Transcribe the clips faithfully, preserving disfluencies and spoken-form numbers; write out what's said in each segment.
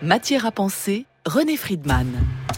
Matière à penser, René Friedman.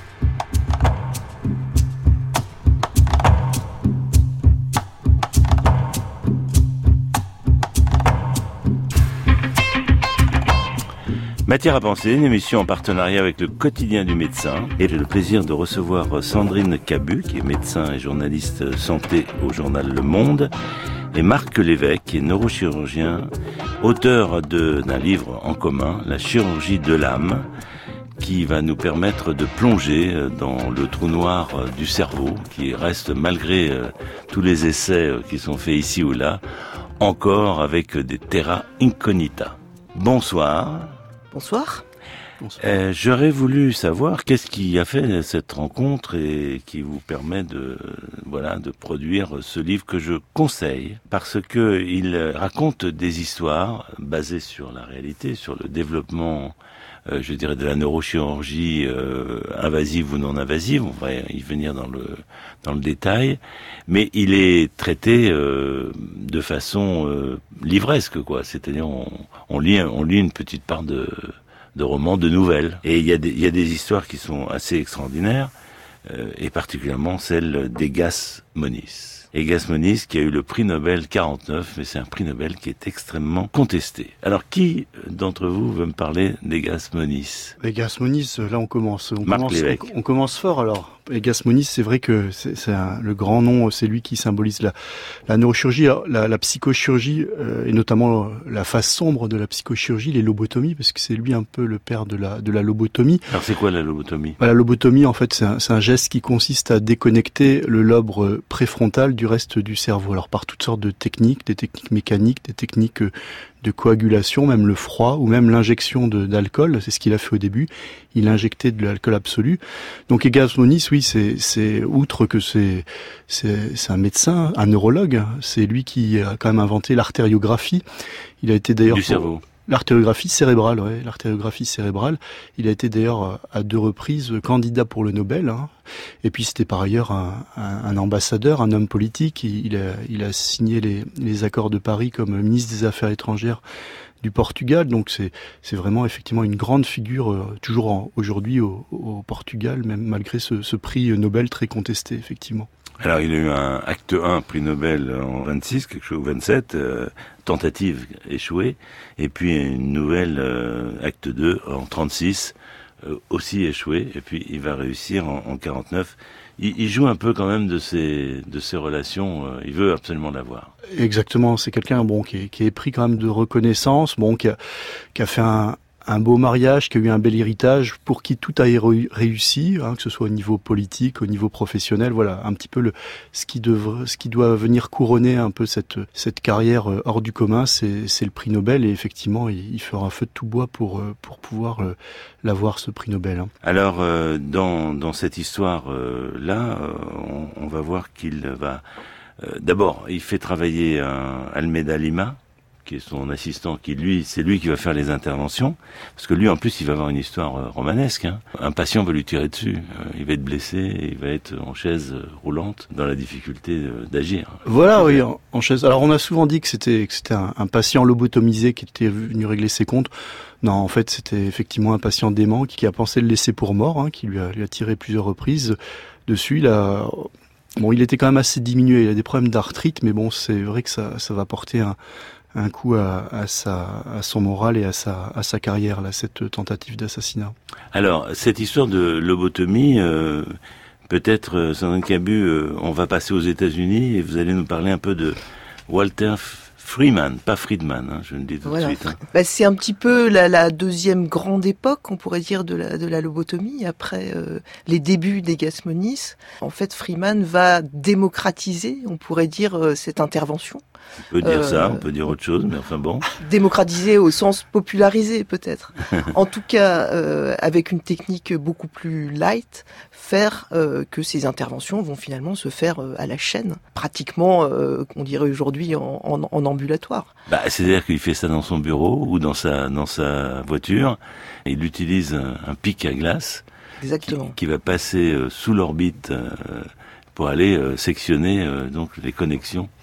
Matière à penser, une émission en partenariat avec le Quotidien du médecin. Et j'ai le plaisir de recevoir Sandrine Cabu, qui est médecin et journaliste santé au journal Le Monde, et Marc Lévesque, qui est neurochirurgien, auteur de, d'un livre en commun, La chirurgie de l'âme, qui va nous permettre de plonger dans le trou noir du cerveau, qui reste, malgré tous les essais qui sont faits ici ou là, encore avec des terra incognita. Bonsoir. Bonsoir. Bonsoir. Euh, j'aurais voulu savoir qu'est-ce qui a fait cette rencontre et qui vous permet de, voilà, de produire ce livre que je conseille parce que il raconte des histoires basées sur la réalité, sur le développement, euh, je dirais, de la neurochirurgie euh, invasive ou non invasive. On va y venir dans le dans le détail, mais il est traité euh, de façon euh, livresque, quoi. C'est-à-dire on, on lit on lit une petite part de de romans, de nouvelles. Et il y a des, il y a des histoires qui sont assez extraordinaires, euh, et particulièrement celle d'Egas Moniz. Egas Moniz qui a eu le prix Nobel quarante-neuf, mais c'est un prix Nobel qui est extrêmement contesté. Alors, qui d'entre vous veut me parler d'Egas Moniz ? Egas Moniz, là on commence, on Marc commence, Lévesque. on, on commence fort alors. Egas Moniz, c'est vrai que c'est, c'est un, le grand nom, c'est lui qui symbolise la, la neurochirurgie, la, la psychochirurgie, euh, et notamment la face sombre de la psychochirurgie, les lobotomies, parce que c'est lui un peu le père de la, de la lobotomie. Alors c'est quoi la lobotomie ? La lobotomie, en fait, c'est un, c'est un geste qui consiste à déconnecter le lobe préfrontal du reste du cerveau. Alors par toutes sortes de techniques, des techniques mécaniques, des techniques de coagulation, même le froid, ou même l'injection de, d'alcool, c'est ce qu'il a fait au début. Il a injecté de l'alcool absolu. Donc Egas Moniz, oui, c'est, c'est outre que c'est, c'est, c'est un médecin, un neurologue. C'est lui qui a quand même inventé l'artériographie. Il a été d'ailleurs du cerveau. L'artériographie cérébrale, ouais, l'artériographie cérébrale. Il a été d'ailleurs à deux reprises candidat pour le Nobel. Hein. Et puis c'était par ailleurs un, un, un ambassadeur, un homme politique. Il, il, a, il a signé les, les accords de Paris comme ministre des Affaires étrangères du Portugal. Donc c'est, c'est vraiment effectivement une grande figure, euh, toujours en, aujourd'hui au, au Portugal, même malgré ce, ce prix Nobel très contesté, effectivement. Alors, il a eu un acte un, prix Nobel en vingt-six, quelque chose, ou vingt-sept, euh, tentative échouée, et puis une nouvelle euh, acte deux en trente-six, euh, aussi échouée, et puis il va réussir en, en quarante-neuf. Il, il joue un peu quand même de ses, de ses relations, euh, il veut absolument l'avoir. Exactement, c'est quelqu'un bon qui est, qui est pris quand même de reconnaissance, bon qui a, qui a fait un un beau mariage, qui a eu un bel héritage, pour qui tout a réussi, hein, que ce soit au niveau politique, au niveau professionnel, voilà, un petit peu le ce qui devrait, ce qui doit venir couronner un peu cette cette carrière hors du commun, c'est c'est le prix Nobel, et effectivement, il, il fera un feu de tout bois pour pour pouvoir euh, l'avoir, ce prix Nobel. Hein. Alors euh, dans dans cette histoire euh, là, euh, on, on va voir qu'il va euh, d'abord, il fait travailler un Almeida Lima, qui est son assistant, qui lui, c'est lui qui va faire les interventions, parce que lui, en plus, il va avoir une histoire euh, romanesque. Hein. Un patient va lui tirer dessus, euh, il va être blessé, et il va être en chaise roulante, dans la difficulté euh, d'agir. Voilà, oui, en, en chaise. Alors, on a souvent dit que c'était que c'était un, un patient lobotomisé qui était venu régler ses comptes. Non, en fait, c'était effectivement un patient dément qui, qui a pensé le laisser pour mort, hein, qui lui a, lui a tiré plusieurs reprises dessus. Il a, bon, il était quand même assez diminué. Il a des problèmes d'arthrite, mais bon, c'est vrai que ça, ça va porter un un coup à, à sa, à son moral et à sa, à sa carrière, là, cette tentative d'assassinat. Alors, cette histoire de lobotomie, euh, peut-être, euh, Sandrine Cabu, euh, on va passer aux États-Unis et vous allez nous parler un peu de Walter Freeman, pas Friedman, hein, je le dis tout voilà. de suite. Hein. Bah, c'est un petit peu la, la deuxième grande époque, on pourrait dire, de la, de la lobotomie, après euh, les débuts d'Egas Moniz. En fait, Freeman va démocratiser, on pourrait dire, euh, cette intervention. On peut dire euh, ça, on peut dire autre chose, mais enfin bon. Démocratiser au sens popularisé, peut-être. En tout cas, euh, avec une technique beaucoup plus light, faire euh, que ces interventions vont finalement se faire euh, à la chaîne, pratiquement, euh, on dirait aujourd'hui, en, en, en ambulatoire. Bah, c'est-à-dire qu'il fait ça dans son bureau ou dans sa, dans sa voiture. Il utilise un, un pic à glace. Exactement. Qui, qui va passer euh, sous l'orbite euh, pour aller euh, sectionner euh, donc les connexions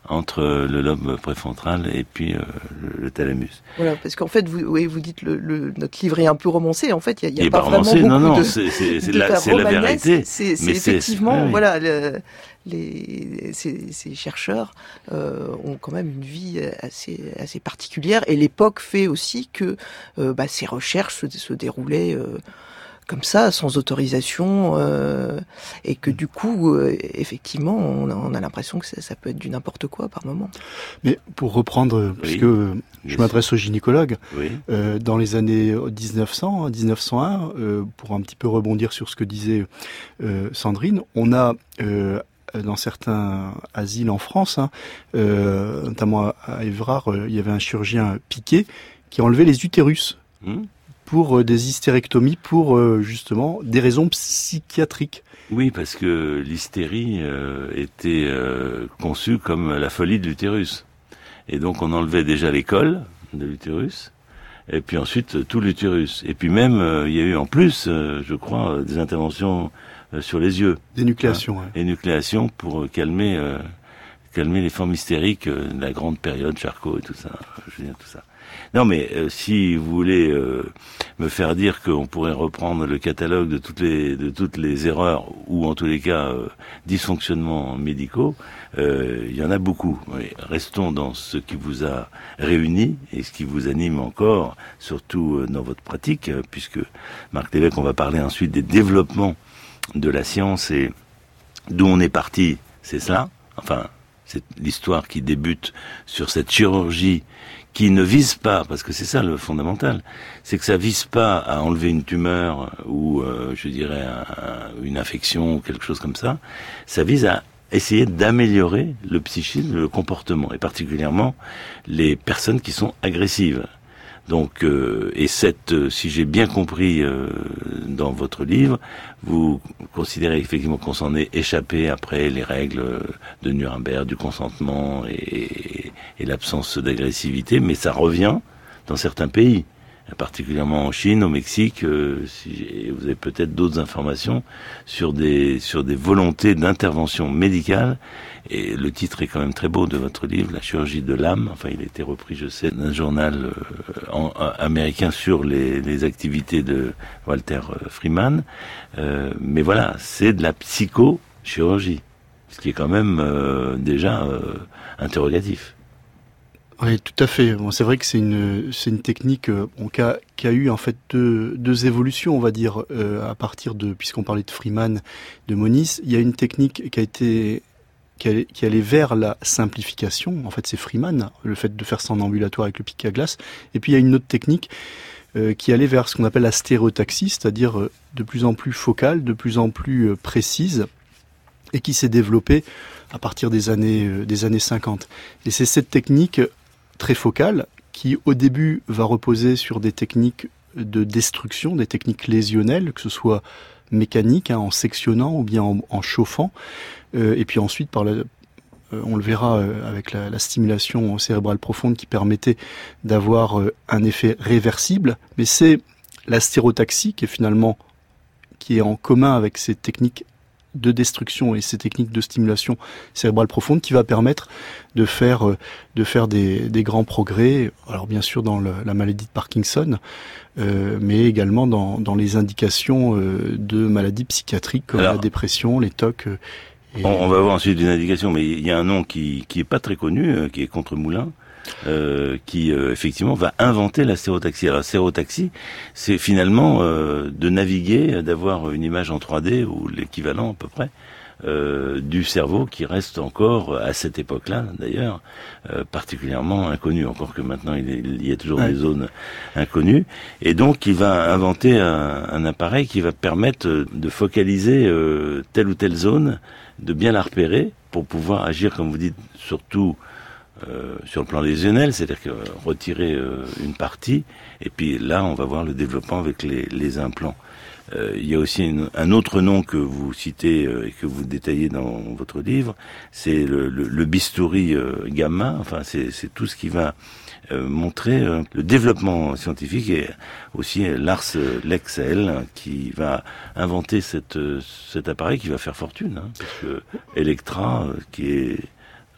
entre le lobe préfrontal et puis euh, le, le thalamus. Voilà, parce qu'en fait, vous, oui, vous dites le, le notre livre est un peu romancé. En fait, il y a, y a il pas, pas vraiment romancé, beaucoup non, non, de, c'est, c'est, c'est, de la, c'est la vérité. C'est, c'est mais effectivement, c'est, oui. voilà, le, les ces, ces chercheurs euh, ont quand même une vie assez assez particulière, et l'époque fait aussi que euh, bah, ces recherches se, se déroulaient euh, comme ça, sans autorisation, euh, et que du coup, euh, effectivement, on a, on a l'impression que ça, ça peut être du n'importe quoi par moment. Mais pour reprendre, oui, puisque je m'adresse aux gynécologues, oui. euh, dans les années dix-neuf cents, dix-neuf cent un, euh, pour un petit peu rebondir sur ce que disait euh, Sandrine, on a euh, dans certains asiles en France, hein, euh, notamment à Évrard, euh, il y avait un chirurgien Piquet qui enlevait les utérus. Mmh. Pour des hystérectomies, pour euh, justement des raisons psychiatriques. Oui, parce que l'hystérie euh, était euh, conçue comme la folie de l'utérus. Et donc on enlevait déjà les cols de l'utérus, et puis ensuite tout l'utérus. Et puis même, euh, il y a eu en plus, euh, je crois, des interventions euh, sur les yeux. D'énucléation, hein, ouais. Énucléation pour calmer, euh, calmer les formes hystériques euh, de la grande période Charcot et tout ça. Je veux dire, tout ça. Non, mais euh, si vous voulez euh, me faire dire qu'on pourrait reprendre le catalogue de toutes les de toutes les erreurs ou en tous les cas euh, dysfonctionnements médicaux, euh, il y en a beaucoup. Oui, restons dans ce qui vous a réuni et ce qui vous anime encore, surtout euh, dans votre pratique, euh, puisque Marc Lévesque, on va parler ensuite des développements de la science et d'où on est parti. C'est cela. Enfin, c'est l'histoire qui débute sur cette chirurgie qui ne vise pas, parce que c'est ça le fondamental, c'est que ça vise pas à enlever une tumeur ou, euh, je dirais, un, une infection ou quelque chose comme ça. Ça vise à essayer d'améliorer le psychisme, le comportement, et particulièrement les personnes qui sont agressives. Donc, euh, et cette, euh, si j'ai bien compris euh, dans votre livre, vous considérez effectivement qu'on s'en est échappé après les règles de Nuremberg, du consentement et, et l'absence d'agressivité, mais ça revient dans certains pays, particulièrement en Chine, au Mexique. Euh, si vous avez peut-être d'autres informations sur des sur des volontés d'intervention médicale. Et le titre est quand même très beau de votre livre, La chirurgie de l'âme. Enfin, il a été repris, je sais, d'un journal euh, en, euh, américain sur les, les activités de Walter Freeman. Euh, mais voilà, c'est de la psychochirurgie, ce qui est quand même euh, déjà euh, interrogatif. Oui, tout à fait. Bon, c'est vrai que c'est une c'est une technique euh, bon, qui a qui a eu en fait deux deux évolutions, on va dire, euh, à partir de, puisqu'on parlait de Freeman, de Moniz, il y a une technique qui a été qui allait, qui allait vers la simplification. En fait, c'est Freeman, le fait de faire ça en ambulatoire avec le piquet à glace. Et puis il y a une autre technique euh, qui allait vers ce qu'on appelle la stéréotaxie, c'est-à-dire euh, de plus en plus focale, de plus en plus euh, précise, et qui s'est développée à partir des années euh, des années cinquante. Et c'est cette technique très focale qui, au début, va reposer sur des techniques de destruction, des techniques lésionnelles, que ce soit mécanique, hein, en sectionnant ou bien en, en chauffant, euh, et puis ensuite, par la, euh, on le verra euh, avec la, la stimulation cérébrale profonde qui permettait d'avoir euh, un effet réversible. Mais c'est la stéréotaxie qui est finalement qui est en commun avec ces techniques de destruction et ces techniques de stimulation cérébrale profonde qui va permettre de faire euh, de faire des, des grands progrès. Alors bien sûr dans le, la maladie de Parkinson, euh, mais également dans, dans les indications euh, de maladies psychiatriques comme Alors, la dépression, les T O C. Euh, et... on, on va voir ensuite une indication, mais il y a un nom qui qui est pas très connu, euh, qui est Contremoulin. Euh, qui euh, effectivement va inventer la stéréotaxie. Alors la stéréotaxie, c'est finalement euh, de naviguer, d'avoir une image en trois D ou l'équivalent à peu près euh, du cerveau qui reste encore à cette époque-là d'ailleurs euh, particulièrement inconnu. Encore que maintenant il, est, il y a toujours ouais. des zones inconnues. Et donc il va inventer un, un appareil qui va permettre de focaliser euh, telle ou telle zone, de bien la repérer pour pouvoir agir, comme vous dites, surtout Euh, sur le plan lésionnel, c'est-à-dire que euh, retirer euh, une partie, et puis là, on va voir le développement avec les, les implants. Euh, il y a aussi une, un autre nom que vous citez euh, et que vous détaillez dans votre livre, c'est le, le, le bistouri euh, gamma. Enfin, c'est, c'est tout ce qui va euh, montrer euh, le développement scientifique, et aussi euh, Lars Leksell qui va inventer cette, euh, cet appareil qui va faire fortune, hein, parce que Electra, euh, qui est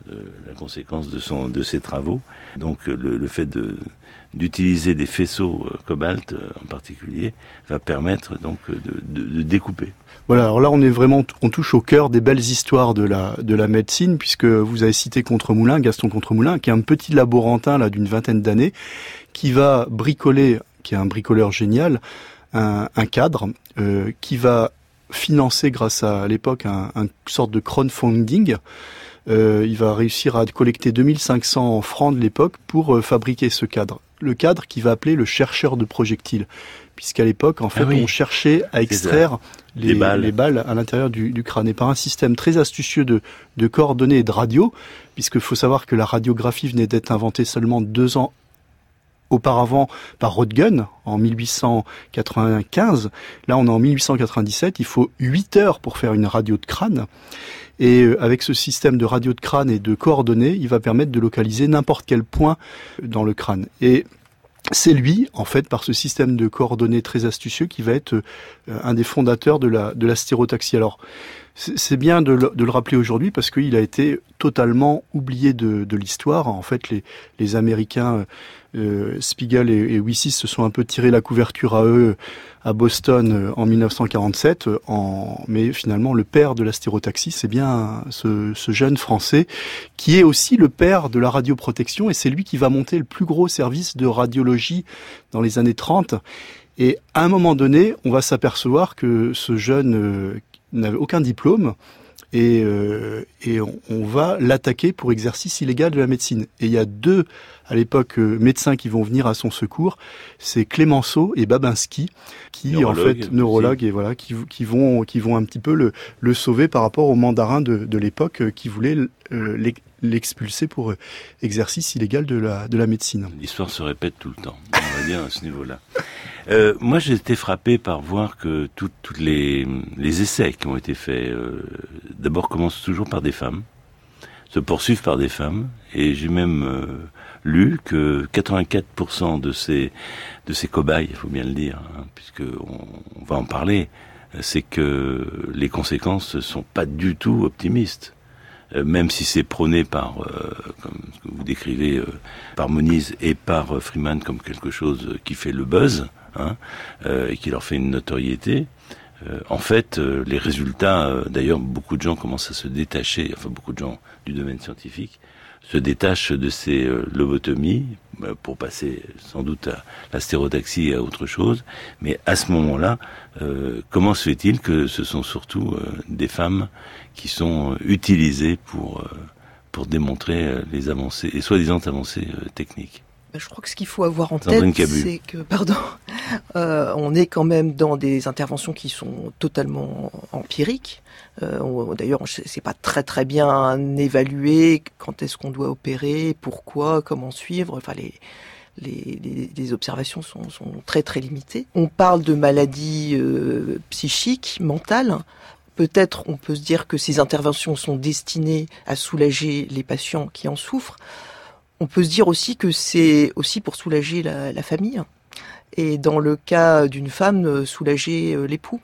euh, la conséquence de son de ses travaux. Donc le, le fait de d'utiliser des faisceaux euh, cobalt euh, en particulier va permettre donc de, de, de découper. Voilà, alors là on est vraiment, on touche au cœur des belles histoires de la de la médecine, puisque vous avez cité Contremoulin, Gaston Contremoulin, qui est un petit laborantin là d'une vingtaine d'années, qui va bricoler, qui est un bricoleur génial, un, un cadre euh, qui va financer grâce à, à l'époque un, un sorte de crowdfunding. Euh, il va réussir à collecter deux mille cinq cents francs de l'époque pour euh, fabriquer ce cadre. Le cadre qu'il va appeler le chercheur de projectiles, puisqu'à l'époque, en fait, ah oui. on cherchait à extraire les, balles. les balles à l'intérieur du, du crâne. Et par un système très astucieux de, de coordonnées et de radio, puisqu'il faut savoir que la radiographie venait d'être inventée seulement deux ans auparavant par Röntgen, en mille huit cent quatre-vingt-quinze. Là, on est en mille huit cent quatre-vingt-dix-sept. Il faut huit heures pour faire une radio de crâne. Et avec ce système de radio de crâne et de coordonnées, il va permettre de localiser n'importe quel point dans le crâne. Et c'est lui, en fait, par ce système de coordonnées très astucieux, qui va être un des fondateurs de la, de la stéréotaxie. Alors, c'est bien de le, de le rappeler aujourd'hui parce qu'il a été totalement oublié de, de l'histoire. En fait, les, les Américains, euh, Spiegel et, et Wissis se sont un peu tiré la couverture à eux à Boston en mille neuf cent quarante-sept. En, mais finalement, le père de la stéréotaxie, c'est bien ce, ce jeune Français qui est aussi le père de la radioprotection, et c'est lui qui va monter le plus gros service de radiologie dans les années trente. Et à un moment donné, on va s'apercevoir que ce jeune euh, n'avait aucun diplôme, et, euh, et on, on va l'attaquer pour exercice illégal de la médecine. Et il y a deux, à l'époque, euh, médecins qui vont venir à son secours, c'est Clémenceau et Babinski, qui neurologue, en fait, neurologues, et voilà, qui, qui vont, qui vont un petit peu le, le sauver par rapport aux mandarins de, de l'époque euh, qui voulaient euh, l'expulser pour euh, exercice illégal de la, de la médecine. L'histoire se répète tout le temps, on va dire, à ce niveau-là. Euh, moi, j'ai été frappé par voir que tous les, les essais qui ont été faits, euh, d'abord commencent toujours par des femmes, se poursuivent par des femmes, et j'ai même euh, lu que quatre-vingt-quatre pour cent de ces de ces cobayes, il faut bien le dire, hein, puisque on, on va en parler, c'est que les conséquences ne sont pas du tout optimistes. Euh, même si c'est prôné par, euh, comme ce que vous décrivez, euh, par Moniz et par euh, Freeman comme quelque chose qui fait le buzz, hein, euh, et qui leur fait une notoriété. Euh, en fait, euh, les résultats, euh, d'ailleurs, beaucoup de gens commencent à se détacher, enfin beaucoup de gens du domaine scientifique, se détachent de ces euh, lobotomies euh, pour passer sans doute à la stéréotaxie et à autre chose. Mais à ce moment-là, euh, comment se fait-il que ce sont surtout euh, des femmes qui sont euh, utilisées pour euh, pour démontrer euh, les avancées, les soi-disant avancées euh, techniques? Je crois que ce qu'il faut avoir en tête, c'est que, pardon, euh, on est quand même dans des interventions qui sont totalement empiriques. Euh, on, d'ailleurs, c'est pas très très bien évalué quand est-ce qu'on doit opérer, pourquoi, comment suivre. Enfin, les les, les, les observations sont, sont très très limitées. On parle de maladies euh, psychiques, mentales. Peut-être on peut se dire que ces interventions sont destinées à soulager les patients qui en souffrent. On peut se dire aussi que c'est aussi pour soulager la, la famille. Et dans le cas d'une femme, soulager l'époux.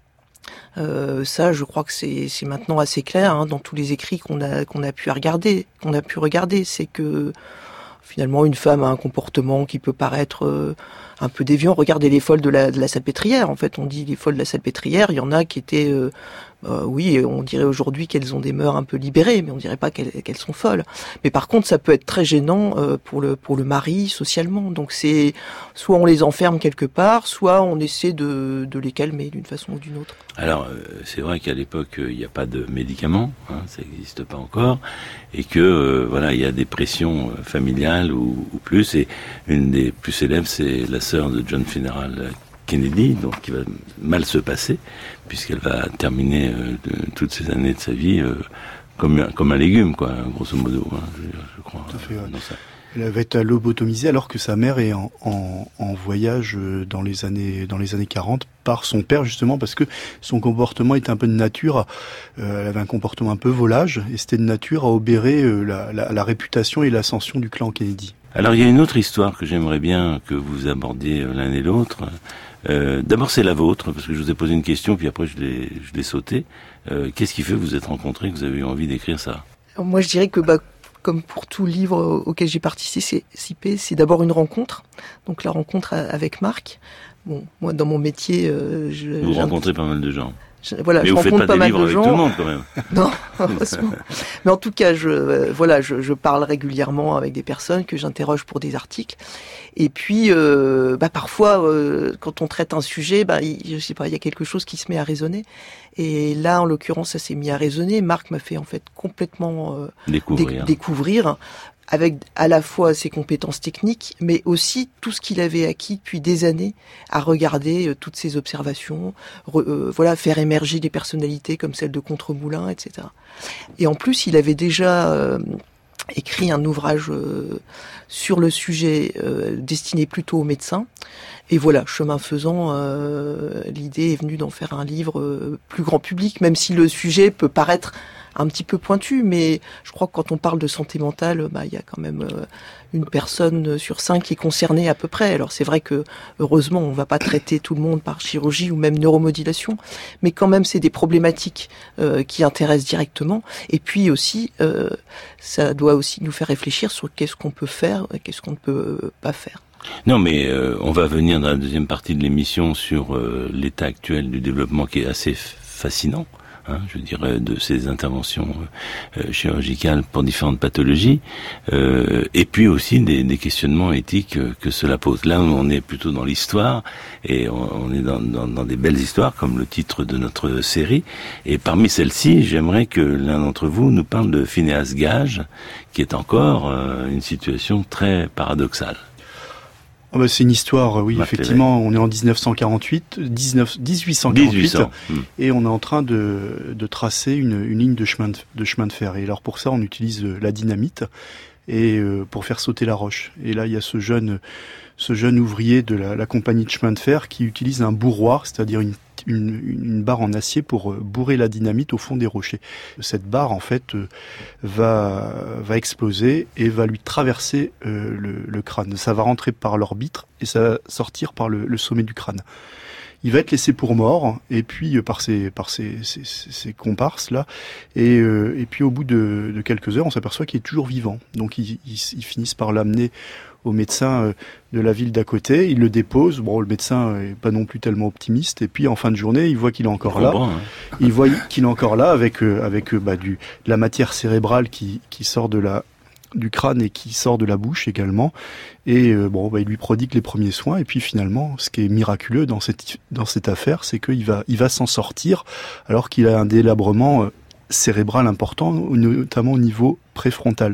Euh, ça, je crois que c'est, c'est maintenant assez clair, hein, dans tous les écrits qu'on a, qu'on a pu regarder, qu'on a pu regarder. C'est que finalement, une femme a un comportement qui peut paraître euh, un peu déviant. Regardez les folles de la, de la Salpêtrière. En fait, on dit les folles de la Salpêtrière. Il y en a qui étaient... Euh, Euh, oui, on dirait aujourd'hui qu'elles ont des mœurs un peu libérées, mais on dirait pas qu'elles, qu'elles sont folles. Mais par contre, ça peut être très gênant euh, pour le pour le mari socialement. Donc c'est soit on les enferme quelque part, soit on essaie de de les calmer d'une façon ou d'une autre. Alors euh, c'est vrai qu'à l'époque il n'y a pas de médicaments, hein, ça n'existe pas encore, et que euh, voilà il y a des pressions familiales ou, ou plus. Et une des plus célèbres, c'est la sœur de John Fitzgerald Kennedy, donc qui va mal se passer, puisqu'elle va terminer euh, de, toutes ces années de sa vie euh, comme, comme un légume, quoi, grosso modo, hein, je, je crois. Tout à fait, ouais. Ça. Elle va être lobotomisée alors que sa mère est en, en, en voyage dans les années dans les années quarante par son père, justement parce que son comportement était un peu de nature, euh, elle avait un comportement un peu volage, et c'était de nature à obérer euh, la, la, la réputation et l'ascension du clan Kennedy. Alors il y a une autre histoire que j'aimerais bien que vous abordiez l'un et l'autre. Euh, d'abord c'est la vôtre, parce que je vous ai posé une question, puis après je l'ai, je l'ai sauté. Euh, qu'est-ce qui fait que vous êtes rencontrés, que vous avez eu envie d'écrire ça? Moi, je dirais que, bah, comme pour tout livre auquel j'ai participé, c'est d'abord une rencontre. Donc la rencontre avec Marc. Bon, moi, dans mon métier, euh, je, vous rencontrez pas mal de gens. Je, voilà, mais je vous rencontre faites pas, pas des mal livres de avec gens. tout le monde quand même. Non, heureusement. Mais en tout cas, je euh, voilà, je, je parle régulièrement avec des personnes que j'interroge pour des articles. Et puis, euh, bah parfois, euh, quand on traite un sujet, bah il, je sais pas, il y a quelque chose qui se met à résonner. Et là, en l'occurrence, ça s'est mis à résonner. Marc m'a fait en fait complètement euh, découvrir. Dé- découvrir. Avec à la fois ses compétences techniques, mais aussi tout ce qu'il avait acquis depuis des années à regarder euh, toutes ses observations, re, euh, voilà, faire émerger des personnalités comme celle de Contremoulin, et cetera. Et en plus, il avait déjà euh, écrit un ouvrage euh, sur le sujet euh, destiné plutôt aux médecins. Et voilà, chemin faisant, euh, l'idée est venue d'en faire un livre euh, plus grand public, même si le sujet peut paraître un petit peu pointu, mais je crois que quand on parle de santé mentale, bah il y a quand même euh, une personne sur cinq qui est concernée à peu près. Alors c'est vrai que heureusement on va pas traiter tout le monde par chirurgie ou même neuromodulation, mais quand même c'est des problématiques euh, qui intéressent directement. Et puis aussi euh, ça doit aussi nous faire réfléchir sur qu'est-ce qu'on peut faire, et qu'est-ce qu'on ne peut pas faire. Non, mais euh, on va venir dans la deuxième partie de l'émission sur euh, l'état actuel du développement qui est assez f- fascinant. Hein, je dirais, de ces interventions euh, chirurgicales pour différentes pathologies, euh, et puis aussi des, des questionnements éthiques euh, que cela pose. Là, on est plutôt dans l'histoire, et on, on est dans, dans, dans des belles histoires, comme le titre de notre série. Et parmi celles-ci, j'aimerais que l'un d'entre vous nous parle de Phinéas Gage, qui est encore euh, une situation très paradoxale. Oh bah c'est une histoire, oui, Marc effectivement, Lévesque. On est en dix-neuf cent quarante-huit, dix-neuf, dix-huit cent quarante-huit, dix-huit cents. Et on est en train de, de tracer une, une ligne de chemin de, de chemin de fer. Et alors pour ça, on utilise la dynamite et euh, pour faire sauter la roche. Et là, il y a ce jeune, ce jeune ouvrier de la, la compagnie de chemin de fer qui utilise un bourroir, c'est-à-dire une Une, une barre en acier pour bourrer la dynamite au fond des rochers. Cette barre, en fait, va, va exploser et va lui traverser euh, le, le crâne. Ça va rentrer par l'orbitre et ça va sortir par le, le sommet du crâne. Il va être laissé pour mort, et puis par ses, par ses, ses, ses comparses là, et, euh, et puis au bout de, de quelques heures, on s'aperçoit qu'il est toujours vivant. Donc ils, ils, ils finissent par l'amener au médecin de la ville d'à côté, il le dépose. Bon, le médecin est pas non plus tellement optimiste, et puis en fin de journée, il voit qu'il est encore là. Hein. Il voit qu'il est encore là avec euh, avec bah, du de la matière cérébrale qui qui sort de la du crâne et qui sort de la bouche également. Et euh, bon, bah, il lui prodigue les premiers soins. Et puis finalement, ce qui est miraculeux dans cette dans cette affaire, c'est qu'il va il va s'en sortir alors qu'il a un délabrement euh, cérébral important, notamment au niveau préfrontal.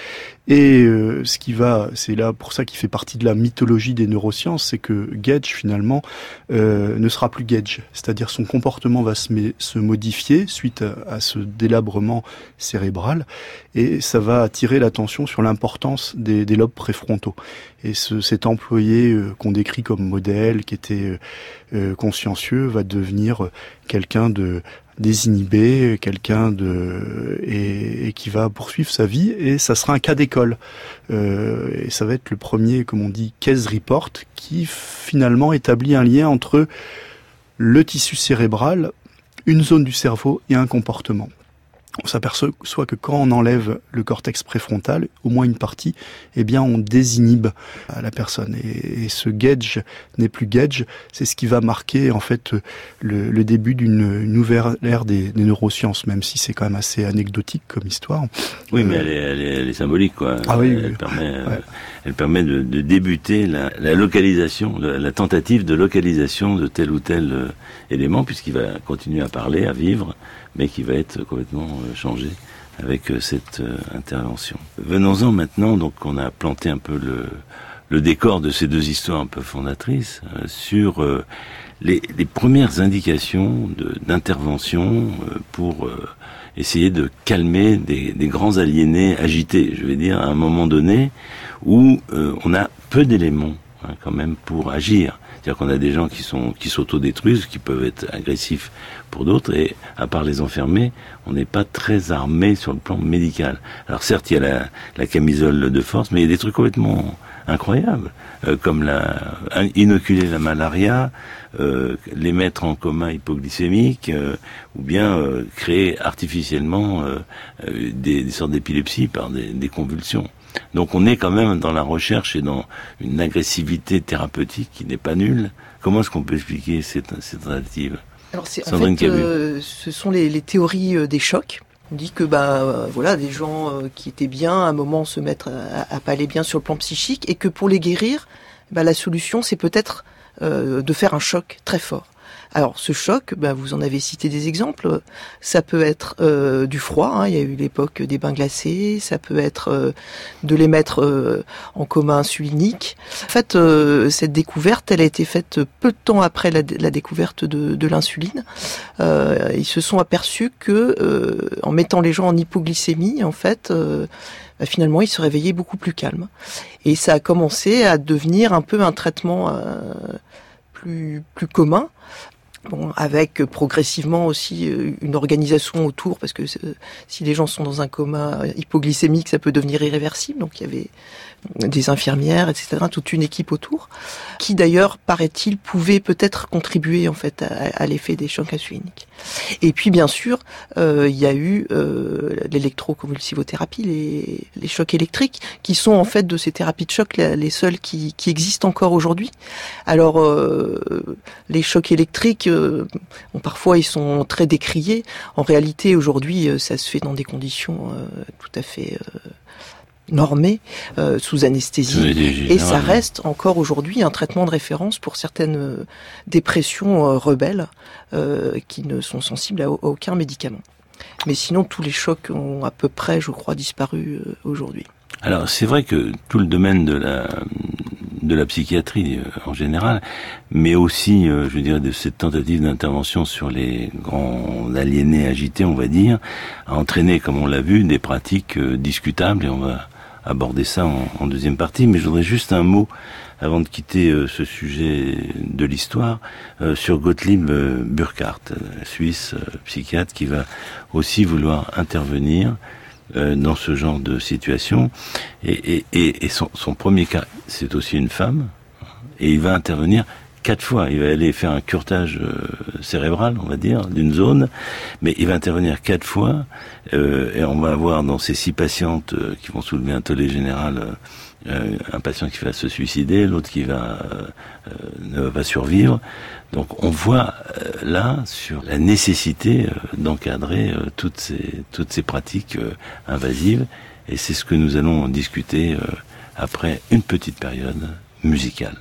Et euh, ce qui va, c'est là pour ça qu'il fait partie de la mythologie des neurosciences, c'est que Gage finalement euh, ne sera plus Gage, c'est-à-dire son comportement va se, se modifier suite à, à ce délabrement cérébral, et ça va attirer l'attention sur l'importance des, des lobes préfrontaux. Et ce, cet employé euh, qu'on décrit comme modèle, qui était euh, consciencieux, va devenir quelqu'un de désinhibé, quelqu'un de et, et qui va poursuivre sa vie, et ça sera un cas d'école. Euh, et ça va être le premier, comme on dit, case report, qui finalement établit un lien entre le tissu cérébral, une zone du cerveau et un comportement. On s'aperçoit que quand on enlève le cortex préfrontal, au moins une partie, eh bien on désinhibe la personne. Et, et ce Gage n'est plus Gage, c'est ce qui va marquer en fait le, le début d'une nouvelle ère des, des neurosciences, même si c'est quand même assez anecdotique comme histoire. Oui, euh, mais elle est, elle, est, elle est symbolique, quoi. Ah oui, elle oui. permet, Ouais. euh, elle permet de, de débuter la, la localisation, la, la tentative de localisation de tel ou tel euh, élément, puisqu'il va continuer à parler, à vivre, mais qui va être complètement euh, changé avec euh, cette euh, intervention. Venons-en maintenant, donc on a planté un peu le, le décor de ces deux histoires un peu fondatrices euh, sur euh, les, les premières indications de, d'intervention euh, pour euh, essayer de calmer des, des grands aliénés agités, je vais dire, à un moment donné où euh, on a peu d'éléments hein, quand même pour agir. C'est-à-dire qu'on a des gens qui sont qui s'autodétruisent, qui peuvent être agressifs pour d'autres, et à part les enfermer, on n'est pas très armé sur le plan médical. Alors certes, il y a la, la camisole de force, mais il y a des trucs complètement incroyables, euh, comme la, inoculer la malaria, euh, les mettre en coma hypoglycémique, euh, ou bien euh, créer artificiellement euh, euh, des, des sortes d'épilepsie par des, des convulsions. Donc on est quand même dans la recherche et dans une agressivité thérapeutique qui n'est pas nulle. Comment est-ce qu'on peut expliquer cette, cette tentative ? Alors c'est, en fait, euh, ce sont les, les théories euh, des chocs. On dit que bah euh, voilà, des gens euh, qui étaient bien, à un moment se mettre à, à pas aller bien sur le plan psychique, et que pour les guérir, bah, la solution c'est peut-être euh, de faire un choc très fort. Alors ce choc, bah, vous en avez cité des exemples, ça peut être euh, du froid, hein, il y a eu l'époque des bains glacés, ça peut être euh, de les mettre euh, en coma insulinique. En fait, euh, cette découverte, elle a été faite peu de temps après la, la découverte de, de l'insuline. Euh, ils se sont aperçus que euh, en mettant les gens en hypoglycémie, en fait, euh, bah, finalement, ils se réveillaient beaucoup plus calmes. Et ça a commencé à devenir un peu un traitement euh, plus, plus commun. Bon, avec progressivement aussi une organisation autour, parce que si les gens sont dans un coma hypoglycémique, ça peut devenir irréversible. Donc il y avait des infirmières, et cetera, toute une équipe autour, qui d'ailleurs, paraît-il, pouvait peut-être contribuer en fait à, à l'effet des chocs insuliniques. Et puis bien sûr, euh, il y a eu euh, l'électroconvulsivothérapie, les, les chocs électriques, qui sont en fait de ces thérapies de choc les, les seules qui, qui existent encore aujourd'hui. Alors euh, les chocs électriques, euh, bon, parfois ils sont très décriés. En réalité, aujourd'hui, ça se fait dans des conditions euh, tout à fait euh, normé, euh, sous anesthésie, et ça reste encore aujourd'hui un traitement de référence pour certaines euh, dépressions euh, rebelles euh, qui ne sont sensibles à, à aucun médicament. Mais sinon, tous les chocs ont à peu près, je crois, disparu euh, aujourd'hui. Alors, c'est vrai que tout le domaine de la de la psychiatrie euh, en général, mais aussi, euh, je veux dire, de cette tentative d'intervention sur les grands aliénés agités, on va dire, a entraîné, comme on l'a vu, des pratiques euh, discutables, et on va aborder ça en, en deuxième partie. Mais je voudrais juste un mot, avant de quitter euh, ce sujet de l'histoire, euh, sur Gottlieb euh, Burckhardt, euh, suisse, euh, psychiatre, qui va aussi vouloir intervenir euh, dans ce genre de situation. Et, et, et, et son, son premier cas, c'est aussi une femme, et il va intervenir quatre fois. Il va aller faire un curetage euh, cérébral, on va dire, d'une zone, mais il va intervenir quatre fois, euh, et on va avoir dans ces six patientes euh, qui vont soulever un tollé général, euh, un patient qui va se suicider, l'autre qui va euh, euh, ne va pas survivre. Donc on voit euh, là sur la nécessité euh, d'encadrer euh, toutes ces toutes ces pratiques euh, invasives, et c'est ce que nous allons discuter euh, après une petite période musicale.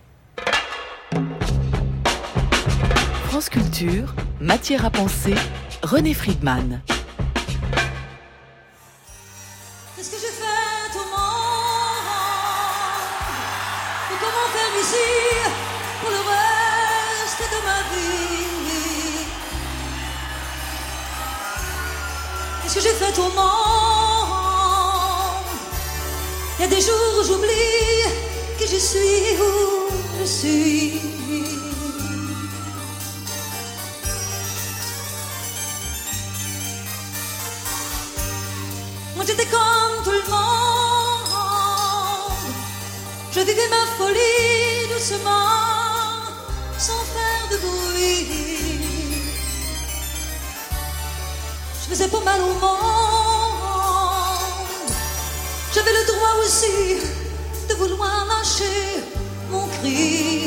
France Culture, matière à penser, René Friedman. Qu'est-ce que j'ai fait au monde? Et comment faire ici pour le reste de ma vie? Qu'est-ce que j'ai fait au monde? Il y a des jours où j'oublie que je suis où je suis. Moi j'étais comme tout le monde, je vivais ma folie doucement, sans faire de bruit. Je faisais pas mal au monde, j'avais le droit aussi de vouloir lâcher mon cri.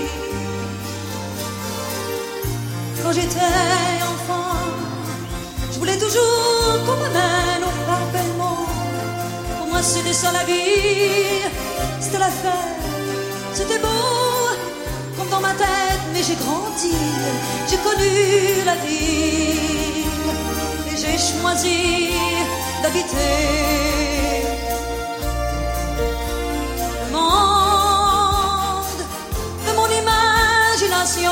Quand j'étais enfant, je voulais toujours qu'on me mène au parfaitement. Pour moi c'était ça la vie, c'était la fête, c'était beau comme dans ma tête. Mais j'ai grandi, j'ai connu la vie, et j'ai choisi d'habiter le monde de mon imagination.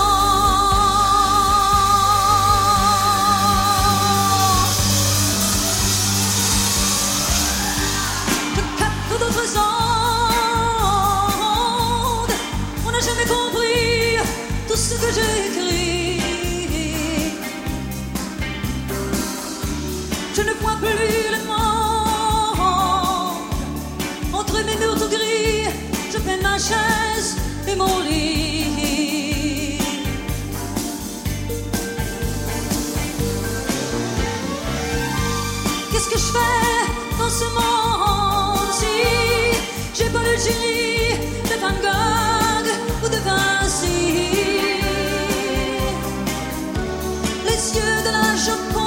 Ce que j'écris, je ne vois plus le monde entre mes murs tout gris. chaise et mon lit. Qu'est-ce que je fais dans ce monde-ci? J'ai pas le génie de Van Gogh ou de Vinci. Les yeux de la Joconde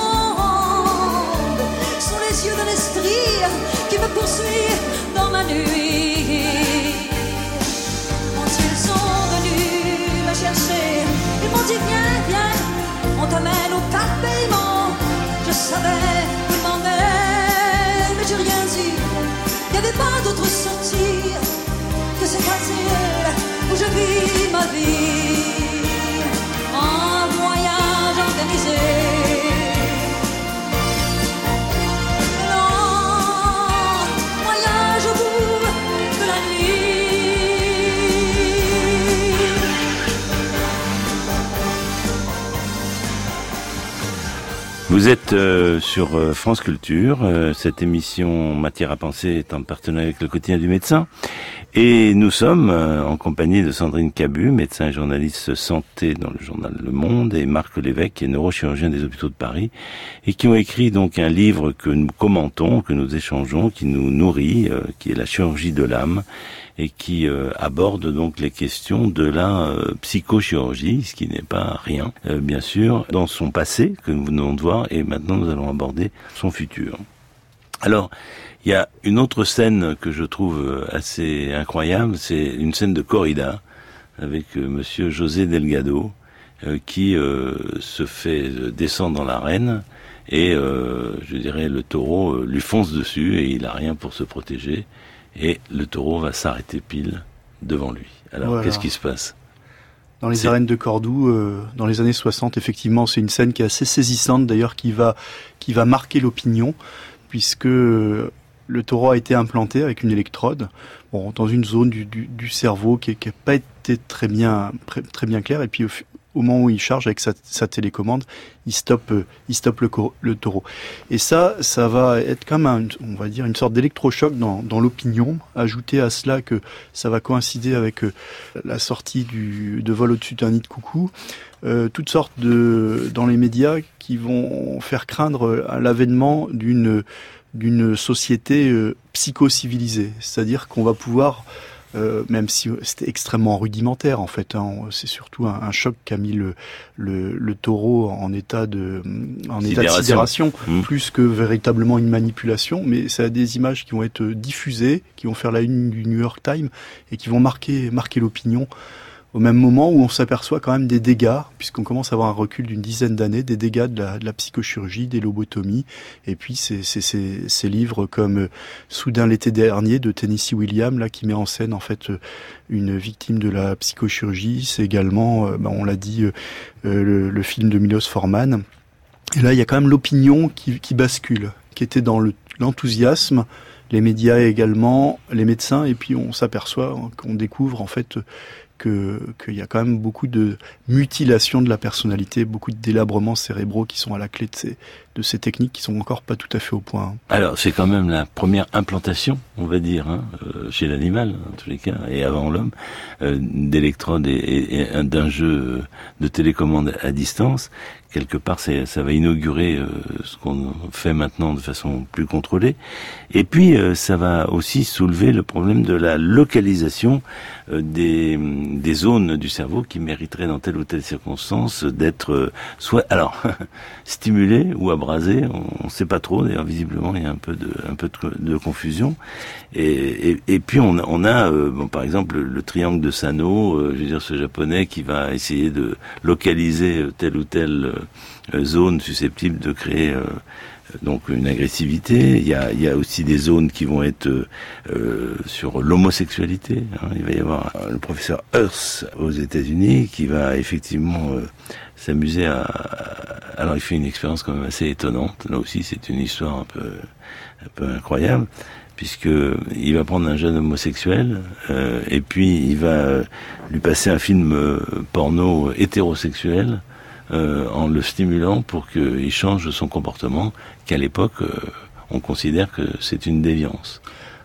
sont les yeux d'un esprit qui me poursuit dans ma nuit. Quand ils sont venus me chercher, ils m'ont dit viens, viens, on t'amène au tas de paiement. Je savais où ils m'emmenaient, mais j'ai rien dit. Il n'y avait pas d'autre sortie que cet asile où je vis ma vie. Un voyage organisé, lent voyage au bout de la nuit. Vous êtes euh, sur euh, France Culture. Euh, cette émission Matière à penser est en partenariat avec le quotidien du médecin. Et nous sommes euh, en compagnie de Sandrine Cabu, médecin et journaliste santé dans le journal Le Monde, et Marc Lévesque, qui est neurochirurgien des hôpitaux de Paris, et qui ont écrit donc un livre que nous commentons, que nous échangeons, qui nous nourrit, euh, qui est La chirurgie de l'âme, et qui euh, aborde donc les questions de la euh, psychochirurgie, ce qui n'est pas rien, euh, bien sûr, dans son passé, que nous venons de voir, et maintenant nous allons aborder son futur. Alors, il y a une autre scène que je trouve assez incroyable, c'est une scène de corrida avec euh, monsieur José Delgado euh, qui euh, se fait descendre dans l'arène et euh, je dirais le taureau euh, lui fonce dessus et il a rien pour se protéger et le taureau va s'arrêter pile devant lui. Alors voilà. Qu'est-ce qui se passe ? Dans les c'est... arènes de Cordoue, euh, dans les années soixante, effectivement, c'est une scène qui est assez saisissante d'ailleurs, qui va qui va marquer l'opinion, puisque euh, le taureau a été implanté avec une électrode, bon, dans une zone du, du, du cerveau qui n'a pas été très bien, très, très bien claire. Et puis au, au moment où il charge avec sa, sa télécommande, il stoppe, euh, il stoppe le, le taureau. Et ça, ça va être comme un, on va dire, une sorte d'électrochoc dans, dans l'opinion. Ajouter à cela que ça va coïncider avec euh, la sortie du, de Vol au-dessus d'un nid de coucou. Euh, toutes sortes de, dans les médias qui vont faire craindre l'avènement d'une d'une société euh, psycho-civilisée, c'est-à-dire qu'on va pouvoir, euh, même si c'était extrêmement rudimentaire en fait, hein, c'est surtout un, un choc qu'a mis le, le, le taureau en état de, en état de sidération, mmh. plus que véritablement une manipulation, mais ça a des images qui vont être diffusées, qui vont faire la une du New York Times et qui vont marquer, marquer l'opinion. Au même moment où on s'aperçoit quand même des dégâts, puisqu'on commence à avoir un recul d'une dizaine d'années, des dégâts de la, de la psychochirurgie, des lobotomies, et puis ces, ces, ces, ces livres comme Soudain l'été dernier de Tennessee Williams, là qui met en scène en fait une victime de la psychochirurgie. C'est également, euh, bah, on l'a dit, euh, le, le film de Milos Forman. Et là, il y a quand même l'opinion qui, qui bascule, qui était dans le, l'enthousiasme, les médias également, les médecins, et puis on s'aperçoit qu'on découvre en fait que qu'il y a quand même beaucoup de mutilation de la personnalité, beaucoup de délabrements cérébraux qui sont à la clé de ces, de ces techniques qui sont encore pas tout à fait au point. Alors, c'est quand même la première implantation, on va dire, hein, euh, chez l'animal, en tous les cas, et avant l'homme, euh, d'électrodes et, et, et d'un jeu de télécommande à distance. Quelque part, c'est, ça va inaugurer euh, ce qu'on fait maintenant de façon plus contrôlée. Et puis, euh, ça va aussi soulever le problème de la localisation euh, des, des zones du cerveau qui mériteraient dans telle ou telle circonstance d'être euh, soit alors stimulées ou abrasées. On ne sait pas trop. D'ailleurs, visiblement, il y a un peu de, un peu de, de confusion. Et, et, et puis, on, on a, euh, bon, par exemple, le, le triangle de Sano. Euh, je veux dire, ce japonais qui va essayer de localiser telle ou telle euh, zone susceptible de créer euh, donc une agressivité. Il y a, il y a aussi des zones qui vont être euh, sur l'homosexualité. Hein. Il va y avoir le professeur Hearst aux États-Unis qui va effectivement euh, s'amuser à, à... Alors il fait une expérience quand même assez étonnante. Là aussi, c'est une histoire un peu, un peu incroyable, puisque il va prendre un jeune homosexuel euh, et puis il va lui passer un film euh, porno hétérosexuel. Euh, en le stimulant pour qu'il change son comportement, qu'à l'époque, euh, on considère que c'est une déviance.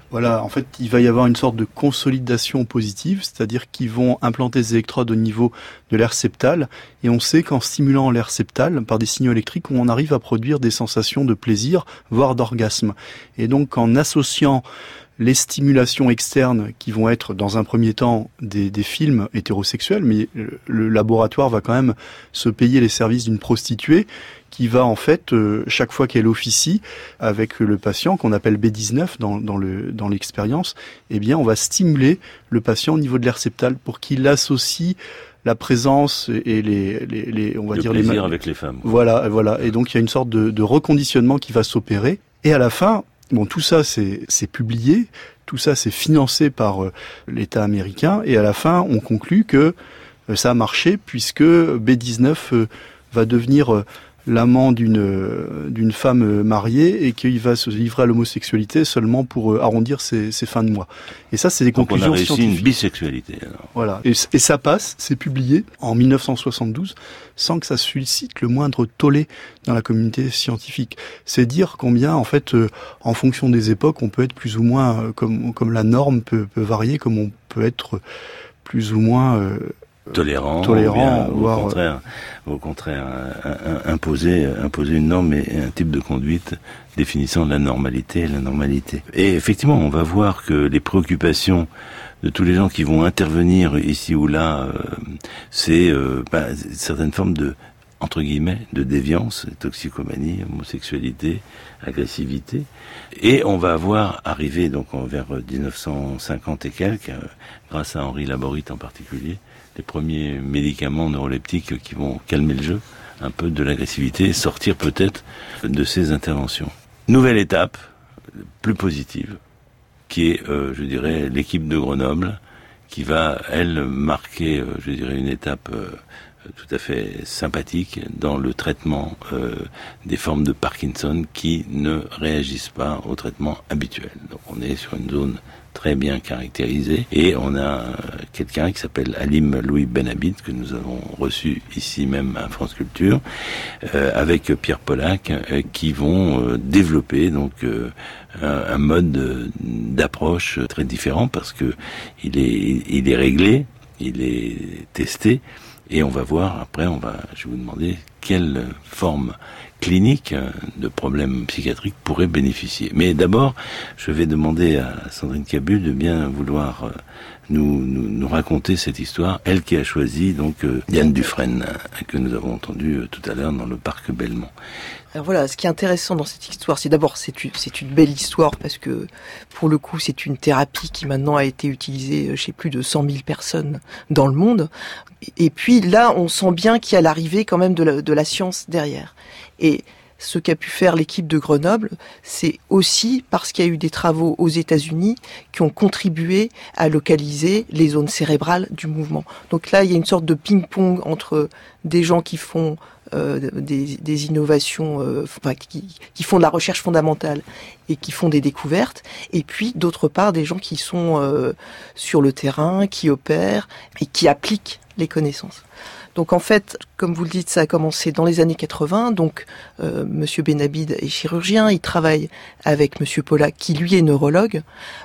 Voilà, en fait, il va y avoir une sorte de consolidation positive, c'est-à-dire qu'ils vont implanter des électrodes au niveau de l'aire septale, et on sait qu'en stimulant l'aire septale, par des signaux électriques, on arrive à produire des sensations de plaisir, voire d'orgasme. Et donc, en associant les stimulations externes qui vont être, dans un premier temps, des, des films hétérosexuels, mais le laboratoire va quand même se payer les services d'une prostituée, qui va en fait, euh, chaque fois qu'elle officie avec le patient, qu'on appelle B dix-neuf dans, dans, le, dans l'expérience, eh bien on va stimuler le patient au niveau de l'aire septale pour qu'il associe la présence et les, les, les on va le dire plaisir les avec les femmes. Voilà, voilà. Et donc il y a une sorte de, de reconditionnement qui va s'opérer. Et à la fin, bon, tout ça c'est, c'est publié, tout ça c'est financé par euh, l'État américain. Et à la fin, on conclut que euh, ça a marché puisque B dix-neuf euh, va devenir euh, l'amant d'une d'une femme mariée et qu'il va se livrer à l'homosexualité seulement pour arrondir ses, ses fins de mois. Et ça, c'est des Donc conclusions on a réussi scientifiques. Une bisexualité. Alors. Voilà. Et, et ça passe, c'est publié en mille neuf cent soixante-douze, sans que ça suscite le moindre tollé dans la communauté scientifique. C'est dire combien, en fait, euh, en fonction des époques, on peut être plus ou moins, euh, comme comme la norme peut, peut varier, comme on peut être plus ou moins euh, tolérant, tolérant, ou bien, voire... au contraire, au contraire, imposer, imposer une norme et un type de conduite définissant la normalité et la normalité. Et effectivement, on va voir que les préoccupations de tous les gens qui vont intervenir ici ou là, euh, c'est euh, bah, certaines formes de, entre guillemets, de déviance, toxicomanie, homosexualité, agressivité. Et on va voir arriver donc vers dix-neuf cent cinquante et quelques, euh, grâce à Henri Laborit en particulier, les premiers médicaments neuroleptiques qui vont calmer le jeu un peu de l'agressivité et sortir peut-être de ces interventions. Nouvelle étape, plus positive, qui est, euh, je dirais, l'équipe de Grenoble, qui va, elle, marquer, euh, je dirais, une étape euh, tout à fait sympathique dans le traitement euh, des formes de Parkinson qui ne réagissent pas au traitement habituel. Donc on est sur une zone très bien caractérisée et on a quelqu'un qui s'appelle Halim Louis Benabid que nous avons reçu ici même à France Culture euh, avec Pierre Polac euh, qui vont euh, développer donc euh, un, un mode d'approche très différent parce que il est il est réglé, il est testé. Et on va voir, après, on va, je vais vous demander quelle forme clinique de problème psychiatrique pourrait bénéficier. Mais d'abord, je vais demander à Sandrine Cabu de bien vouloir nous, nous, nous raconter cette histoire, elle qui a choisi donc Diane Dufresne, que nous avons entendu tout à l'heure dans le parc Belmont. Alors voilà, ce qui est intéressant dans cette histoire, c'est d'abord c'est une, c'est une belle histoire parce que pour le coup c'est une thérapie qui maintenant a été utilisée chez plus de cent mille personnes dans le monde. Et puis là, on sent bien qu'il y a l'arrivée quand même de la, de la science derrière. Et ce qu'a pu faire l'équipe de Grenoble, c'est aussi parce qu'il y a eu des travaux aux États-Unis qui ont contribué à localiser les zones cérébrales du mouvement. Donc là, il y a une sorte de ping-pong entre des gens qui font euh, des, des innovations, euh, enfin, qui, qui font de la recherche fondamentale et qui font des découvertes, et puis d'autre part des gens qui sont euh, sur le terrain, qui opèrent et qui appliquent les connaissances. Donc en fait, comme vous le dites, ça a commencé dans les années quatre-vingts. Donc euh, Monsieur Benabid est chirurgien, il travaille avec Monsieur Polac, qui lui est neurologue,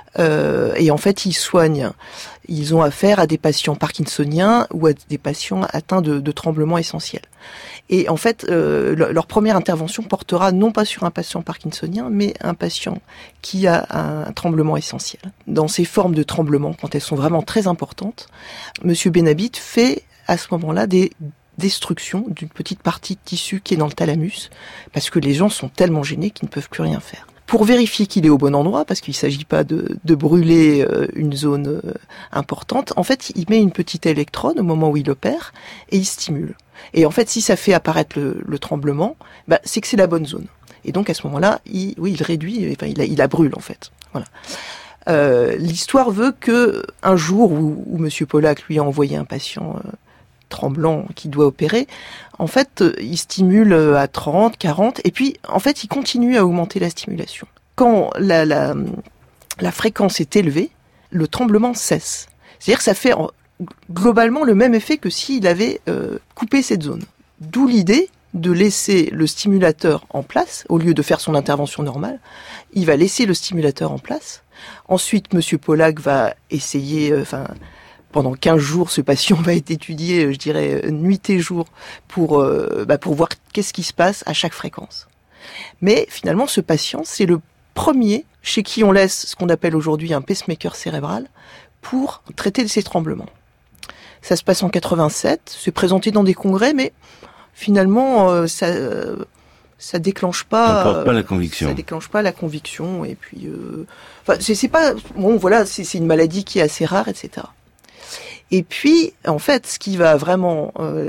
euh, et en fait ils soignent. Ils ont affaire à des patients parkinsoniens ou à des patients atteints de, de tremblements essentiels. Et en fait, euh, leur première intervention portera non pas sur un patient parkinsonien, mais un patient qui a un tremblement essentiel. Dans ces formes de tremblement, quand elles sont vraiment très importantes, Monsieur Benabid fait à ce moment-là des destructions d'une petite partie de tissu qui est dans le thalamus, parce que les gens sont tellement gênés qu'ils ne peuvent plus rien faire. Pour vérifier qu'il est au bon endroit, parce qu'il ne s'agit pas de, de brûler une zone importante, en fait, il met une petite électrode au moment où il opère et il stimule. Et en fait, si ça fait apparaître le, le tremblement, bah, c'est que c'est la bonne zone. Et donc, à ce moment-là, il, oui, il réduit, enfin, il la, il la brûle, en fait. Voilà. Euh, l'histoire veut que un jour où, où Monsieur Polac lui a envoyé un patient euh, tremblant qui doit opérer, en fait, euh, il stimule à trente, quarante, et puis, en fait, il continue à augmenter la stimulation. Quand la, la, la fréquence est élevée, le tremblement cesse. C'est-à-dire que ça fait en, globalement le même effet que s'il avait euh, coupé cette zone. D'où l'idée de laisser le stimulateur en place, au lieu de faire son intervention normale. Il va laisser le stimulateur en place. Ensuite, Monsieur Pollack va essayer, euh, enfin, pendant quinze jours, ce patient va être étudié, je dirais, nuit et jour, pour, euh, bah, pour voir qu'est-ce qui se passe à chaque fréquence. Mais finalement, ce patient, c'est le premier chez qui on laisse ce qu'on appelle aujourd'hui un pacemaker cérébral pour traiter ces tremblements. Ça se passe en quatre-vingt-sept, c'est présenté dans des congrès, mais finalement, euh, ça, euh, ça déclenche pas. Ça porte pas la conviction. Euh, ça déclenche pas la conviction, et puis, euh, enfin, c'est, c'est pas, bon, voilà, c'est, c'est une maladie qui est assez rare, et cetera. Et puis, en fait, ce qui va vraiment euh,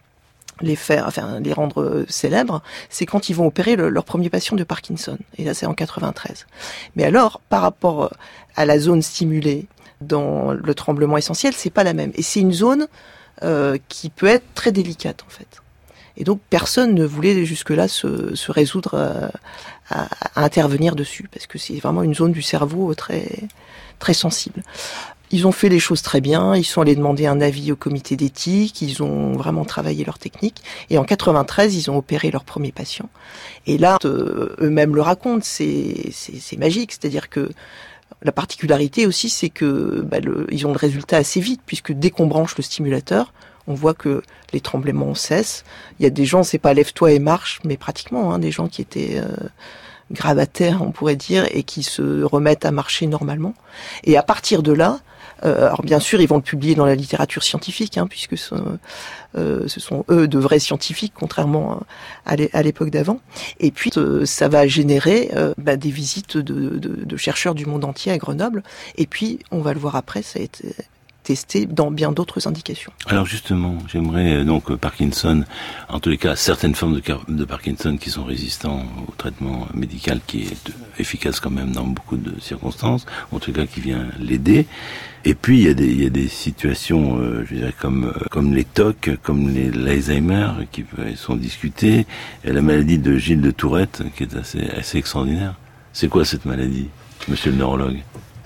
les faire, enfin, les rendre euh, célèbres, c'est quand ils vont opérer le, leur premier patient de Parkinson. Et là, c'est en quatre-vingt-treize. Mais alors, par rapport à la zone stimulée dans le tremblement essentiel, c'est pas la même. Et c'est une zone euh, qui peut être très délicate, en fait. Et donc, personne ne voulait jusque-là se, se résoudre euh, à, à intervenir dessus, parce que c'est vraiment une zone du cerveau très, très sensible. Ils ont fait les choses très bien, ils sont allés demander un avis au comité d'éthique, ils ont vraiment travaillé leur technique, et en quatre-vingt-treize, ils ont opéré leur premier patient. Et là, euh, eux-mêmes le racontent, c'est, c'est, c'est magique, c'est-à-dire que la particularité aussi, c'est que bah, le, ils ont le résultat assez vite, puisque dès qu'on branche le stimulateur, on voit que les tremblements cessent. Il y a des gens, c'est pas lève-toi et marche, mais pratiquement, hein, des gens qui étaient... Euh, gravataires, on pourrait dire, et qui se remettent à marcher normalement. Et à partir de là, euh, alors bien sûr, ils vont le publier dans la littérature scientifique, hein, puisque ce, euh, ce sont eux de vrais scientifiques, contrairement à l'époque d'avant. Et puis, euh, ça va générer euh, bah, des visites de, de, de chercheurs du monde entier à Grenoble. Et puis, on va le voir après, ça a été testé dans bien d'autres indications. Alors justement, j'aimerais donc Parkinson, en tous les cas certaines formes de, de Parkinson qui sont résistants au traitement médical qui est efficace quand même dans beaucoup de circonstances, en tout cas qui vient l'aider. Et puis il y a des, il y a des situations, euh, je dirais comme comme les T O C, comme les l'Alzheimer qui sont discutées, et la maladie de Gilles de Tourette qui est assez assez extraordinaire. C'est quoi cette maladie, monsieur le neurologue?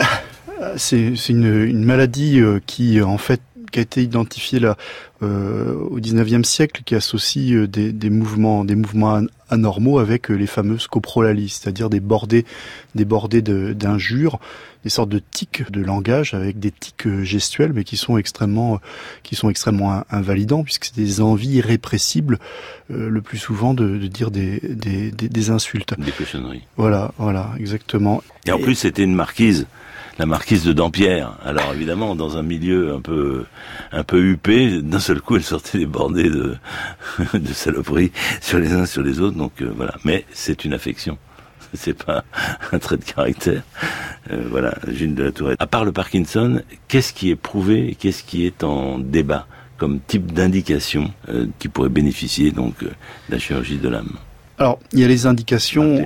C'est, c'est une, une maladie euh, qui, en fait, qui a été identifiée là euh, au dix-neuvième siècle, qui associe euh, des, des mouvements, des mouvements anormaux avec euh, les fameuses coprolalies, c'est-à-dire des bordées, des bordées de, d'injures, des sortes de tics de langage avec des tics euh, gestuels, mais qui sont extrêmement, euh, qui sont extrêmement invalidants puisque c'est des envies irrépressibles, euh, le plus souvent de, de dire des, des, des, des insultes. Des cochonneries. Voilà, voilà, exactement. Et en Et... plus, c'était une marquise. La marquise de Dampierre. Alors évidemment, dans un milieu un peu un peu huppé, d'un seul coup, elle sortait des bordées de de saloperies sur les uns sur les autres. Donc euh, voilà. Mais c'est une affection. C'est pas un trait de caractère. Euh, voilà, Gilles de la Tourette. À part le Parkinson, qu'est-ce qui est prouvé et qu'est-ce qui est en débat comme type d'indication euh, qui pourrait bénéficier donc euh, de la chirurgie de l'âme? Alors, il y a les indications,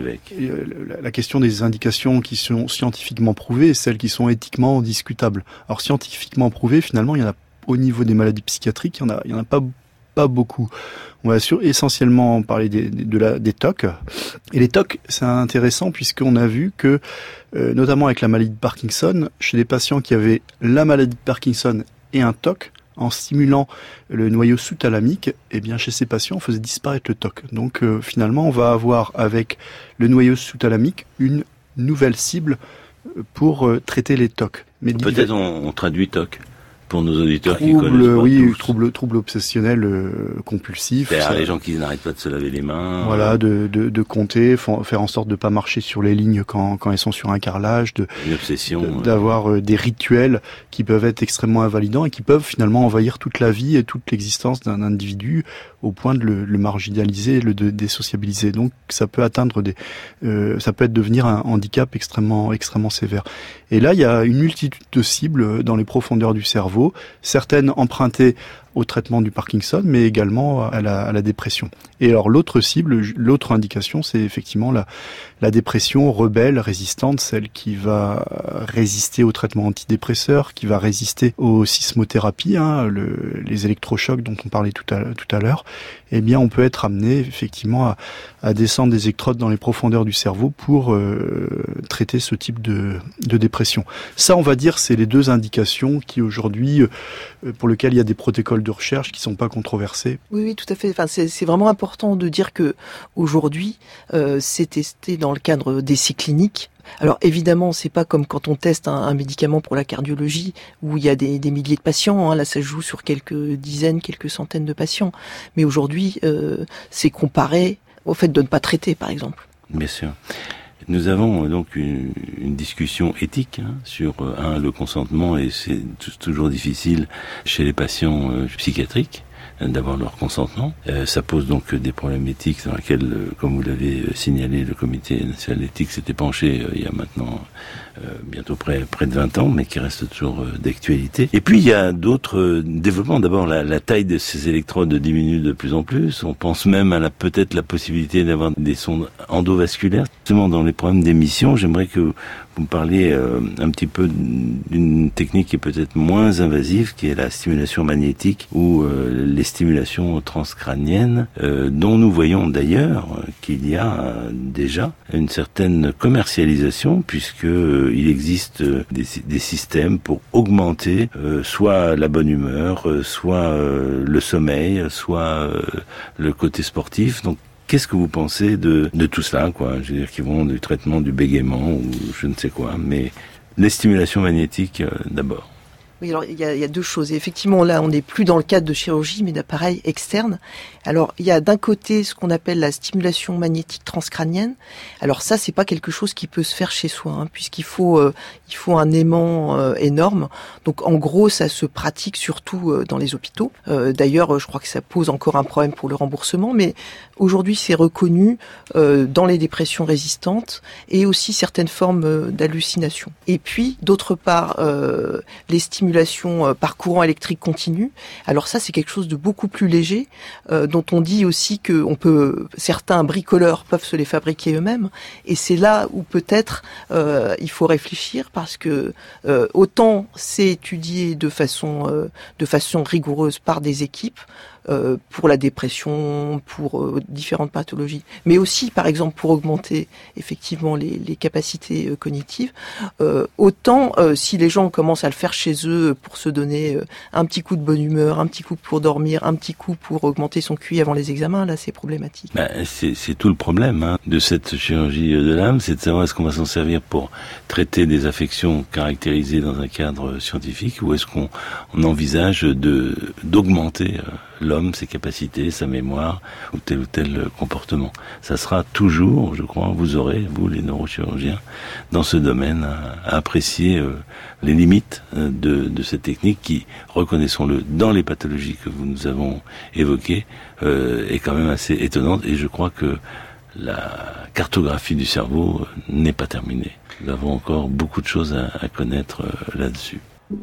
la question des indications qui sont scientifiquement prouvées et celles qui sont éthiquement discutables. Alors, scientifiquement prouvées, finalement, il y en a, au niveau des maladies psychiatriques, il y en a, il y en a pas, pas beaucoup. On va sur, essentiellement parler des, de la, des T O C. Et les T O C, c'est intéressant puisqu'on a vu que, euh, notamment avec la maladie de Parkinson, chez des patients qui avaient la maladie de Parkinson et un T O C, en stimulant le noyau sous-thalamique, eh bien chez ces patients, on faisait disparaître le T O C. Donc euh, finalement, on va avoir avec le noyau sous-thalamique une nouvelle cible pour euh, traiter les T O C. Mais peut-être divers... on, on traduit T O C pour nos auditeurs trouble, qui connaissent pas oui, tous. trouble, trouble obsessionnel euh, compulsif. C'est-à-dire les gens qui n'arrêtent pas de se laver les mains. Voilà, de, de, de compter, faire en sorte de pas marcher sur les lignes quand, quand elles sont sur un carrelage, de, une obsession, de, d'avoir euh, des rituels qui peuvent être extrêmement invalidants et qui peuvent finalement envahir toute la vie et toute l'existence d'un individu au point de le, le marginaliser, le de, désociabiliser. Donc ça peut atteindre des, euh, ça peut être devenir un handicap extrêmement, extrêmement sévère. Et là, il y a une multitude de cibles dans les profondeurs du cerveau, certaines empruntées au traitement du Parkinson, mais également à la, à la dépression. Et alors l'autre cible, l'autre indication, c'est effectivement la, la dépression rebelle, résistante, celle qui va résister au traitement antidépresseur, qui va résister aux sismothérapies, hein, le, les électrochocs dont on parlait tout à, tout à l'heure. Eh bien, on peut être amené effectivement à, à descendre des électrodes dans les profondeurs du cerveau pour euh, traiter ce type de, de dépression. Ça, on va dire, c'est les deux indications qui aujourd'hui, euh, pour lesquelles il y a des protocoles de recherche qui sont pas controversés. Oui, oui, tout à fait. Enfin, c'est, c'est vraiment important de dire que aujourd'hui, euh, c'est testé dans le cadre d'essais cliniques. Alors évidemment, c'est pas comme quand on teste un, un médicament pour la cardiologie où il y a des, des milliers de patients. Hein, là, ça se joue sur quelques dizaines, quelques centaines de patients. Mais aujourd'hui, euh, c'est comparé au fait de ne pas traiter, par exemple. Bien sûr. Nous avons donc une, une discussion éthique hein, sur un, le consentement, et c'est t- toujours difficile chez les patients euh, psychiatriques d'avoir leur consentement. Euh, ça pose donc des problèmes éthiques dans lesquels, euh, comme vous l'avez signalé, le Comité national d'éthique s'était penché euh, il y a maintenant euh, bientôt près, près de vingt ans, mais qui reste toujours euh, d'actualité. Et puis il y a d'autres euh, développements. D'abord, la, la taille de ces électrodes diminue de plus en plus. On pense même à la, peut-être la possibilité d'avoir des sondes endovasculaires. Justement, dans les problèmes d'émission, j'aimerais que vous me parliez euh, un petit peu d'une technique qui est peut-être moins invasive, qui est la stimulation magnétique ou euh, les stimulations transcrâniennes, euh, dont nous voyons d'ailleurs qu'il y a euh, déjà une certaine commercialisation, puisque euh, il existe des, des systèmes pour augmenter euh, soit la bonne humeur, euh, soit euh, le sommeil, soit euh, le côté sportif. Donc qu'est-ce que vous pensez de, de tout cela, quoi? Je veux dire, qui vont du traitement du bégaiement ou je ne sais quoi, mais les stimulations magnétiques euh, d'abord. Oui, alors il y a, il y a deux choses. Et effectivement, là, on n'est plus dans le cadre de chirurgie, mais d'appareils externes. Alors, il y a d'un côté ce qu'on appelle la stimulation magnétique transcrânienne. Alors ça, c'est pas quelque chose qui peut se faire chez soi, hein, puisqu'il faut, euh, il faut un aimant euh, énorme. Donc, en gros, ça se pratique surtout euh, dans les hôpitaux. Euh, d'ailleurs, je crois que ça pose encore un problème pour le remboursement, mais aujourd'hui, c'est reconnu euh, dans les dépressions résistantes et aussi certaines formes euh, d'hallucination. Et puis, d'autre part, euh, les stimulations par courant électrique continu. Alors ça, c'est quelque chose de beaucoup plus léger, euh, dont on dit aussi que on peut, certains bricoleurs peuvent se les fabriquer eux-mêmes. Et c'est là où peut-être euh, il faut réfléchir, parce que euh, autant c'est étudié de façon euh, de façon rigoureuse par des équipes. Euh, pour la dépression, pour euh, différentes pathologies, mais aussi, par exemple, pour augmenter effectivement les, les capacités euh, cognitives. Euh, autant, euh, si les gens commencent à le faire chez eux pour se donner euh, un petit coup de bonne humeur, un petit coup pour dormir, un petit coup pour augmenter son Q I avant les examens, là, c'est problématique. Ben, c'est, c'est tout le problème hein, de cette chirurgie de l'âme, c'est de savoir est-ce qu'on va s'en servir pour traiter des affections caractérisées dans un cadre scientifique, ou est-ce qu'on on envisage de d'augmenter euh, l'homme, ses capacités, sa mémoire, ou tel ou tel comportement. Ça sera toujours, je crois, vous aurez, vous les neurochirurgiens, dans ce domaine, à, à apprécier euh, les limites euh, de, de cette technique qui, reconnaissons-le, dans les pathologies que vous nous avons évoquées, euh, est quand même assez étonnante, et je crois que la cartographie du cerveau euh, n'est pas terminée. Nous avons encore beaucoup de choses à, à connaître euh, là-dessus.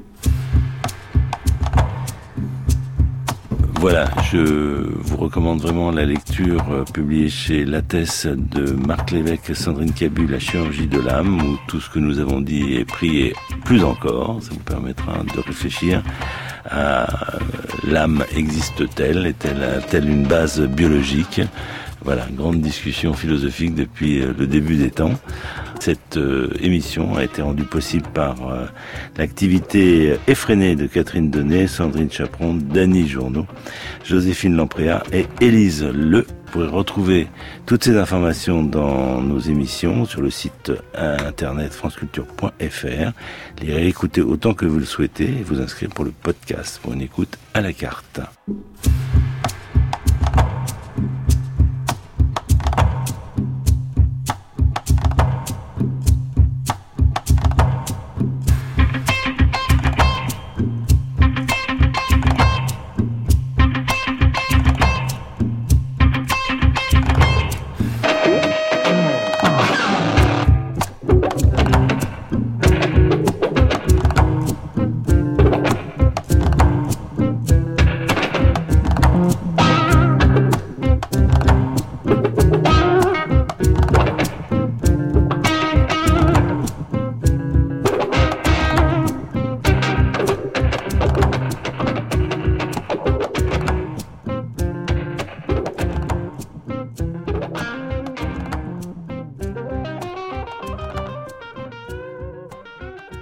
Voilà, je vous recommande vraiment la lecture euh, publiée chez Lattès de Marc Lévesque, Sandrine Cabu, La chirurgie de l'âme, où tout ce que nous avons dit est pris et plus encore. Ça vous permettra de réfléchir à euh, l'âme existe-t-elle, est-elle, a-t-elle une base biologique? Voilà, grande discussion philosophique depuis euh, le début des temps. Cette euh, émission a été rendue possible par euh, l'activité effrénée de Catherine Denay, Sandrine Chaperon, Dany Journeau, Joséphine Lampréa et Élise Le. Vous pourrez retrouver toutes ces informations dans nos émissions sur le site internet franceculture point f r. Les réécouter autant que vous le souhaitez et vous inscrire pour le podcast pour une écoute à la carte.